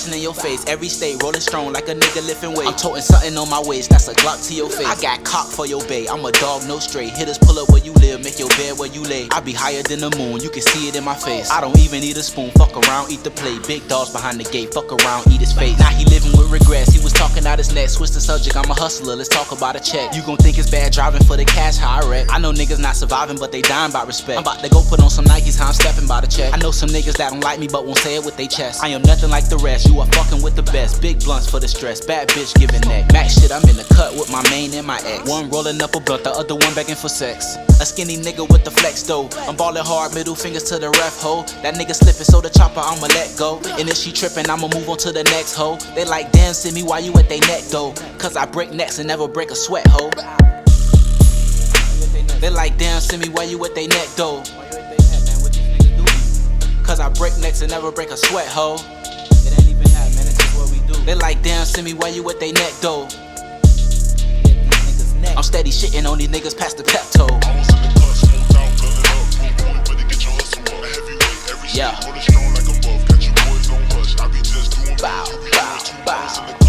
bustin' in your face. Every state rolling strong like a nigga lifting weight. I'm toting something on my waist, that's a Glock to your face. I got cock for your bay, I'm a dog, no stray. Hitters pull up where you live, make your bed where you lay. I be higher than the moon, you can see it in my face. I don't even need a spoon, fuck around, eat the plate. Big dogs behind the gate, fuck around, eat his face. Now he living with regrets, he was talking out his neck. Switch the subject, I'm a hustler, let's talk about a check. You gon' think it's bad driving for the cash, how I wreck. I know niggas not surviving, but they dying by respect. I'm about to go put on some Nikes, how I'm stepping by the check. I know some niggas that don't like me, but won't say it with they chest. I am nothing like the rest, you are fucking with the best. Big blunts for the stress, bad bitch giving neck. Max shit, I'm in the cut with my main and my ex. One rolling up a blunt, the other one begging for sex. A skinny nigga with the flex though. I'm ballin' hard, middle fingers to the ref ho. That nigga slipping, so the chopper I'ma let go. And if she trippin', I'ma move on to the next hoe. They like, damn, send me why you at they neck though. Cause I break necks and never break a sweat ho. They like, damn, send me why you at they neck though. Cause I break necks and never break a sweat ho. It ain't even that, man, it's just what we do. They like, damn, send me why you at they neck though. I'm steady shitting on these niggas past the Pepto. Yeah. Bow, bow, bow.